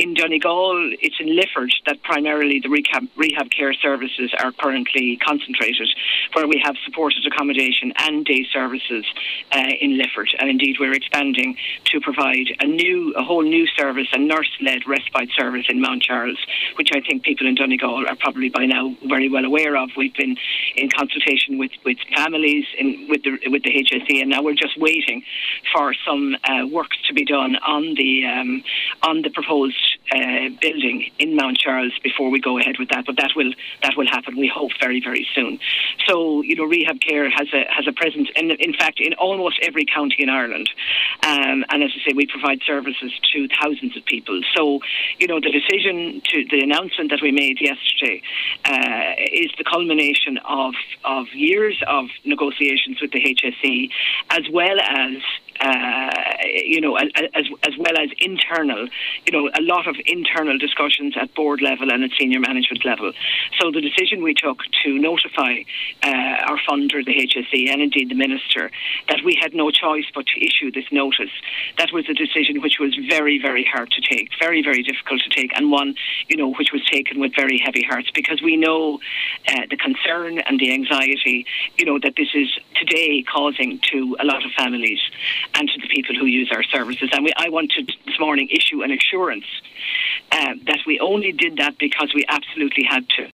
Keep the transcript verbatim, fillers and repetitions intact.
in Donegal, it's in Lifford that primarily the rehab, rehab care services are currently concentrated, where we have supported accommodation and day services uh, in Lifford. And indeed, we're expanding to provide a new, a whole new service, a nurse-led respite service in Mount Charles, which I think people in Donegal are probably by now very well aware of. We've been in consultation with, with families, in, with the with the H S E, and now we're just waiting for some uh, works to be done on the um, on the proposed uh, building in Mount Charles before we go ahead with that. But that will that will happen, we hope, very very soon. So you know, rehab care has a has a presence in in fact in almost every county in Ireland, um, and as I say, we provide services to thousands of people. So you know, the decision to the announcement that we made yesterday uh, is the culmination of of years of negotiations with the H S E, as well as uh, you know, as, as as well as internal, you know, a lot of internal discussions at board level and at senior management level. So the decision we took to notify uh, our funder, the H S E, and indeed the minister, that we had no choice but to issue this notice, that was a decision which was very, very hard to take, very, very difficult to take, and one, you know, which was taken with very heavy hearts, because we know uh, the concern and the anxiety, you know, that this is today causing to a lot of families and to the people who use our services. And we, I wanted this morning issue an assurance uh, that we only did that because we absolutely had to.